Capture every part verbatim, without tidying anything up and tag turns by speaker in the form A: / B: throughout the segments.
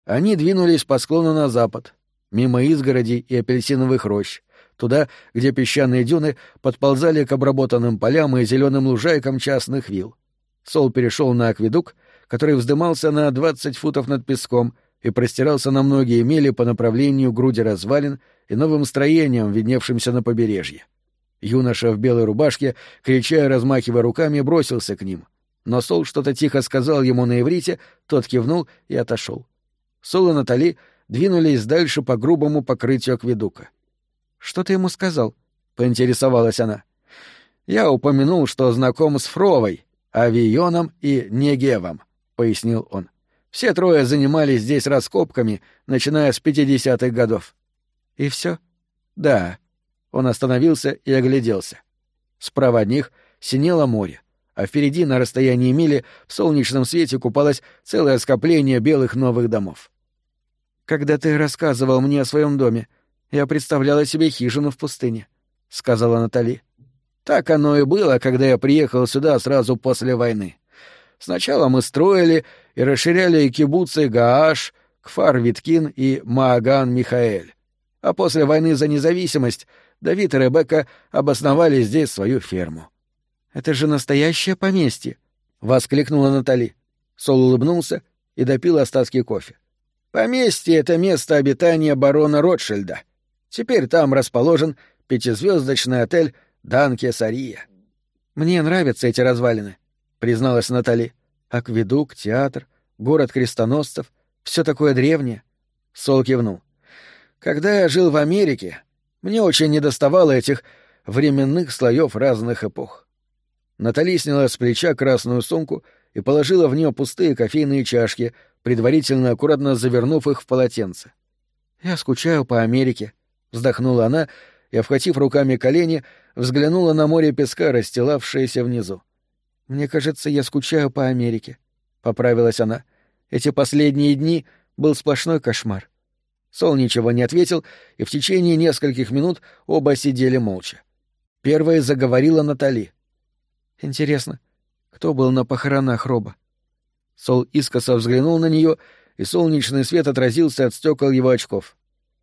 A: Они двинулись по склону на запад, мимо изгородей и апельсиновых рощ, туда, где песчаные дюны подползали к обработанным полям и зеленым лужайкам частных вилл. Сол перешел на акведук, который вздымался на двадцать футов над песком и простирался на многие мили по направлению к груди развалин и новым строениям, видневшимся на побережье. Юноша в белой рубашке, крича и размахивая руками, бросился к ним. Но Сол что-то тихо сказал ему на иврите, тот кивнул и отошел. Сол и Натали двинулись дальше по грубому покрытию акведука. «Что ты ему сказал?» — поинтересовалась она. «Я упомянул, что знаком с Фровой, Авионом и Негевом», — пояснил он. «Все трое занимались здесь раскопками, начиная с пятидесятых годов». «И все?» «Да». Он остановился и огляделся. Справа от них синело море, а впереди, на расстоянии мили, в солнечном свете купалось целое скопление белых новых домов. «Когда ты рассказывал мне о своем доме, я представляла себе хижину в пустыне», — сказала Натали. «Так оно и было, когда я приехал сюда сразу после войны. Сначала мы строили и расширяли кибуцы Гааш, Кфар-Виткин и Мааган-Михаэль. А после войны за независимость Давид и Ребекка обосновали здесь свою ферму». «Это же настоящее поместье!» — воскликнула Натали. Сол улыбнулся и допил остатки кофе. «Поместье — это место обитания барона Ротшильда. Теперь там расположен пятизвездочный отель «Данке Сария». «Мне нравятся эти развалины», — призналась Натали. «Акведук, театр, город крестоносцев — все такое древнее». Сол кивнул. «Когда я жил в Америке, мне очень недоставало этих временных слоев разных эпох». Натали сняла с плеча красную сумку и положила в нее пустые кофейные чашки, предварительно аккуратно завернув их в полотенце. «Я скучаю по Америке», — вздохнула она и, обхватив руками колени, взглянула на море песка, расстилавшееся внизу. «Мне кажется, я скучаю по Америке», — поправилась она. «Эти последние дни был сплошной кошмар». Сол ничего не ответил, и в течение нескольких минут оба сидели молча. Первой заговорила Натали. «Интересно, кто был на похоронах Роба?» Сол искоса взглянул на нее, и солнечный свет отразился от стекол его очков.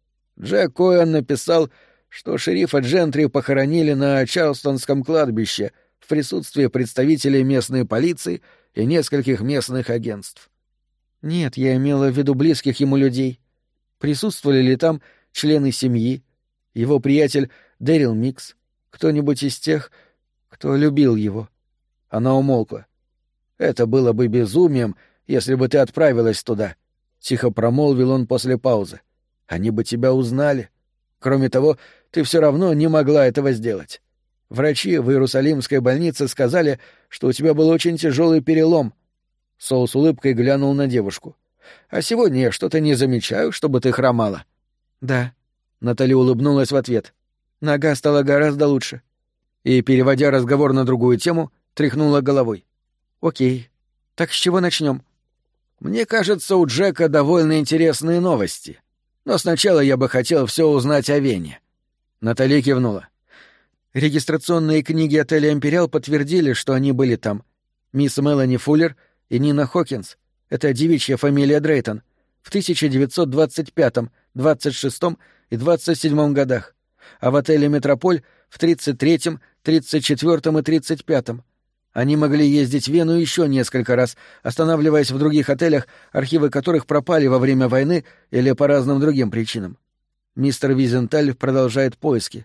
A: Джек Коэн написал, что шерифа Джентри похоронили на Чарлстонском кладбище в присутствии представителей местной полиции и нескольких местных агентств. «Нет, я имела в виду близких ему людей. Присутствовали ли там члены семьи, его приятель Дэрил Микс, кто-нибудь из тех, кто любил его?» Она умолкла. «Это было бы безумием, если бы ты отправилась туда», — тихо промолвил он после паузы. «Они бы тебя узнали. Кроме того, ты все равно не могла этого сделать. Врачи в Иерусалимской больнице сказали, что у тебя был очень тяжелый перелом». Сол с улыбкой глянул на девушку. «А сегодня я что-то не замечаю, чтобы ты хромала». «Да», — Натали улыбнулась в ответ. «Нога стала гораздо лучше». И, переводя разговор на другую тему, тряхнула головой. «Окей. Так с чего начнем?» «Мне кажется, у Джека довольно интересные новости. Но сначала я бы хотел все узнать о Вене». Натали кивнула. Регистрационные книги отеля «Империал» подтвердили, что они были там. Мисс Мелани Фуллер и Нина Хокинс — это девичья фамилия Дрейтон — в тысяча девятьсот двадцать пятом, двадцать шестом и двадцать седьмом годах, а в отеле «Метрополь» в тридцать третьем, тридцать четвёртом и тридцать пятом. Они могли ездить в Вену еще несколько раз, останавливаясь в других отелях, архивы которых пропали во время войны или по разным другим причинам. Мистер Визенталь продолжает поиски.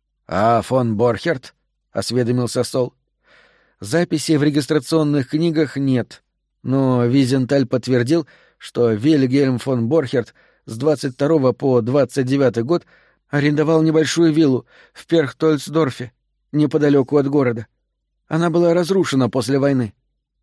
A: «А фон Борхерт?» — осведомился Сол. «Записей в регистрационных книгах нет, но Визенталь подтвердил, что Вильгельм фон Борхерт с двадцать второго по двадцать девятый год арендовал небольшую виллу в Перхтольцдорфе, неподалеку от города. Она была разрушена после войны».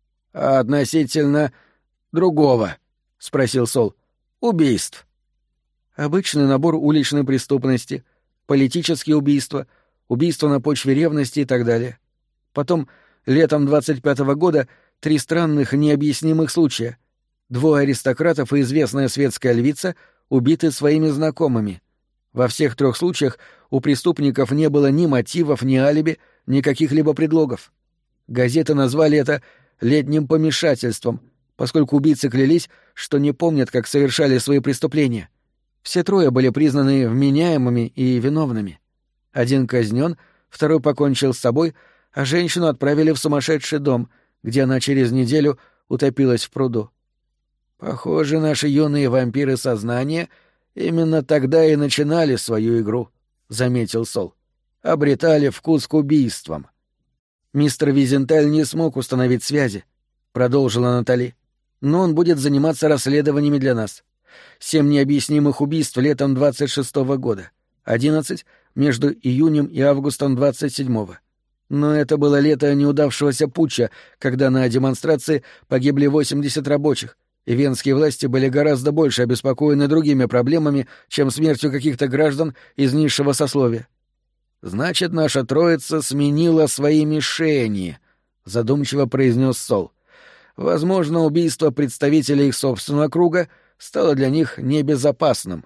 A: «А относительно другого?» — спросил Сол. «Убийств». «Обычный набор уличной преступности, политические убийства, убийства на почве ревности и так далее. Потом, летом двадцать пятого года, три странных необъяснимых случая. Двое аристократов и известная светская львица убиты своими знакомыми. Во всех трех случаях у преступников не было ни мотивов, ни алиби, ни каких-либо предлогов. Газеты назвали это «летним помешательством», поскольку убийцы клялись, что не помнят, как совершали свои преступления. Все трое были признаны вменяемыми и виновными. Один казнен, второй покончил с собой, а женщину отправили в сумасшедший дом, где она через неделю утопилась в пруду. Похоже, наши юные вампиры сознания именно тогда и начинали свою игру, — заметил Сол. Обретали вкус к убийствам. Мистер Визенталь не смог установить связи, — продолжила Натали. Но он будет заниматься расследованиями для нас. Семь необъяснимых убийств летом двадцать шестого года, одиннадцать между июнем и августом двадцать седьмого. Но это было лето неудавшегося путча, когда на демонстрации погибли восемьдесят рабочих, и венские власти были гораздо больше обеспокоены другими проблемами, чем смертью каких-то граждан из низшего сословия. «Значит, наша троица сменила свои мишени», — задумчиво произнес Сол. «Возможно, убийство представителей их собственного круга стало для них небезопасным.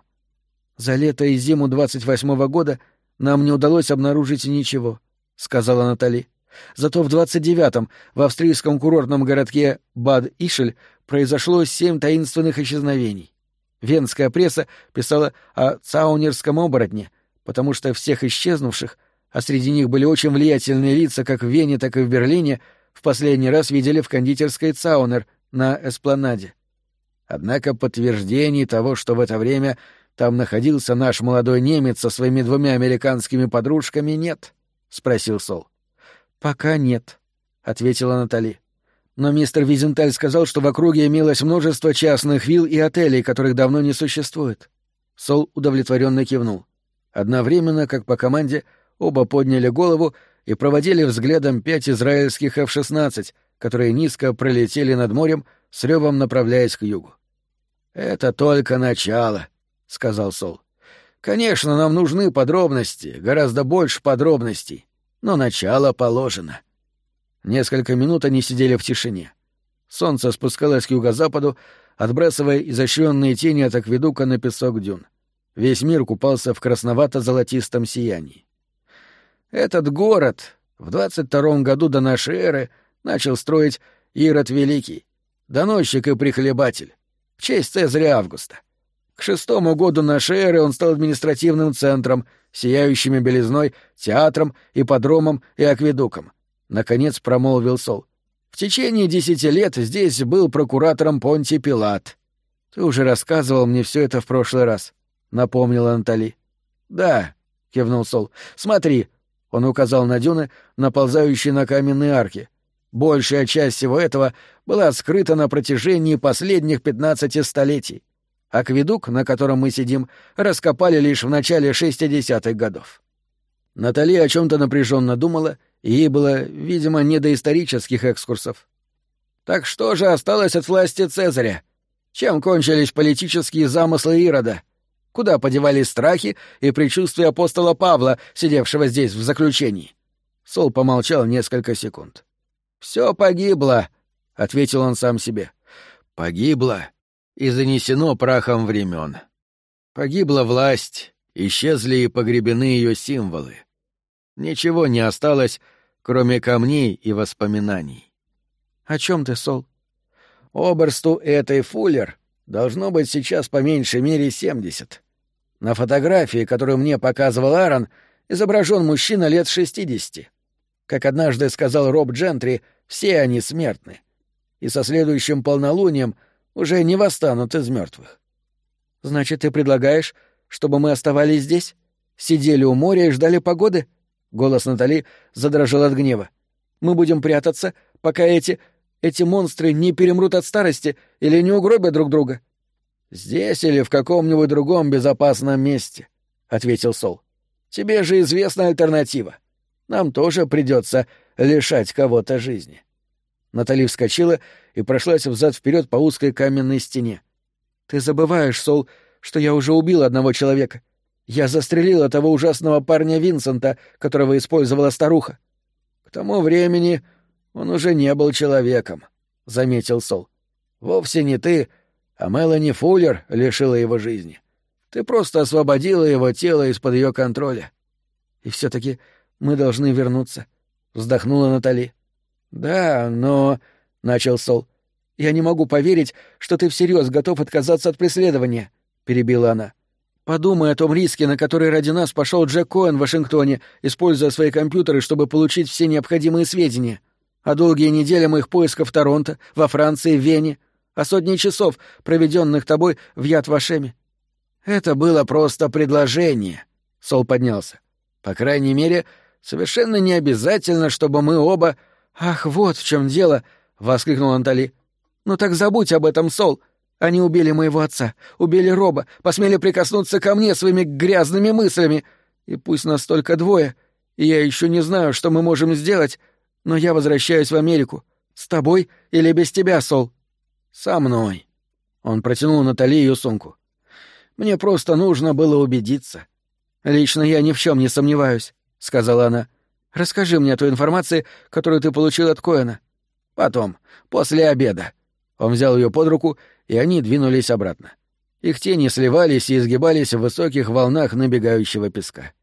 A: За лето и зиму двадцать восьмого года нам не удалось обнаружить ничего», — сказала Натали. «Зато в двадцать девятом в австрийском курортном городке Бад-Ишель произошло семь таинственных исчезновений. Венская пресса писала о цаунерском оборотне, потому что всех исчезнувших, а среди них были очень влиятельные лица как в Вене, так и в Берлине, в последний раз видели в кондитерской «Цаунер» на Эспланаде. Однако подтверждений того, что в это время там находился наш молодой немец со своими двумя американскими подружками, нет, — спросил Сол. «Пока нет», — ответила Натали. «Но мистер Визенталь сказал, что в округе имелось множество частных вилл и отелей, которых давно не существует». Сол удовлетворенно кивнул. Одновременно, как по команде, оба подняли голову и проводили взглядом пять израильских эф шестнадцать, которые низко пролетели над морем, с ревом направляясь к югу. «Это только начало», — сказал Сол. «Конечно, нам нужны подробности, гораздо больше подробностей, но начало положено». Несколько минут они сидели в тишине. Солнце спускалось к юго-западу, отбрасывая изощренные тени от акведука на песок дюн. Весь мир купался в красновато-золотистом сиянии. Этот город в двадцать втором году до нашей эры начал строить Ирод Великий, доносчик и прихлебатель, в честь Цезаря Августа. К шестому году нашей эры он стал административным центром, сияющими белизной, театром, ипподромом и акведуком. Наконец промолвил Сол. В течение десяти лет здесь был прокуратором Понтий Пилат. Ты уже рассказывал мне все это в прошлый раз, — напомнила Натали. «Да», — кивнул Сол. «Смотри», — он указал на дюны, наползающие на каменные арки. «Большая часть всего этого была скрыта на протяжении последних пятнадцати столетий. Акведук, на котором мы сидим, раскопали лишь в начале шестидесятых годов». Натали о чем-то напряженно думала, и ей было, видимо, не до исторических экскурсов. «Так что же осталось от власти Цезаря? Чем кончились политические замыслы Ирода? Куда подевались страхи и предчувствия апостола Павла, сидевшего здесь в заключении?» Сол помолчал несколько секунд. «Все погибло», — ответил он сам себе. «Погибло и занесено прахом времен. Погибла власть, исчезли и погребены ее символы. Ничего не осталось, кроме камней и воспоминаний». «О чем ты, Сол?» «Оберсту этой Фуллер должно быть сейчас по меньшей мере семьдесят. На фотографии, которую мне показывал Аарон, изображен мужчина лет шестидесяти. Как однажды сказал Роб Джентри, все они смертны. И со следующим полнолунием уже не восстанут из мертвых. «Значит, ты предлагаешь, чтобы мы оставались здесь? Сидели у моря и ждали погоды?» Голос Натали задрожал от гнева. «Мы будем прятаться, пока эти... эти монстры не перемрут от старости или не угробят друг друга?» «Здесь или в каком-нибудь другом безопасном месте», — ответил Сол. «Тебе же известна альтернатива. Нам тоже придется лишать кого-то жизни». Натали вскочила и прошлась взад-вперед по узкой каменной стене. «Ты забываешь, Сол, что я уже убил одного человека. Я застрелила того ужасного парня Винсента, которого использовала старуха». «К тому времени он уже не был человеком», — заметил Сол. «Вовсе не ты, а Мелани Фуллер лишила его жизни. Ты просто освободила его тело из-под ее контроля». «И все-таки мы должны вернуться», — вздохнула Натали. «Да, но...» — начал Сол. «Я не могу поверить, что ты всерьез готов отказаться от преследования», — перебила она. «Подумай о том риске, на который ради нас пошел Джек Коэн в Вашингтоне, используя свои компьютеры, чтобы получить все необходимые сведения. О долгие недели моих поисков в Торонто, во Франции, в Вене, о сотни часов, проведенных тобой в Яд-Вашеме». «Это было просто предложение», — Сол поднялся. «По крайней мере, совершенно не обязательно, чтобы мы оба...» «Ах, вот в чем дело!» — воскликнул Натали. «Ну так забудь об этом, Сол. Они убили моего отца, убили Роба, посмели прикоснуться ко мне своими грязными мыслями. И пусть нас только двое, и я еще не знаю, что мы можем сделать, но я возвращаюсь в Америку. С тобой или без тебя, Сол?» «Со мной». Он протянул Натали ее сумку. «Мне просто нужно было убедиться». «Лично я ни в чем не сомневаюсь», — сказала она. «Расскажи мне о той информации, которую ты получил от Коэна». «Потом, после обеда». Он взял ее под руку, и они двинулись обратно. Их тени сливались и изгибались в высоких волнах набегающего песка.